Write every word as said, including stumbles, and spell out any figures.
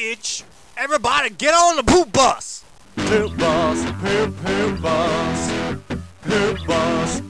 bitch. Everybody get on the poop bus. Poop bus, poop poop bus, poop bus.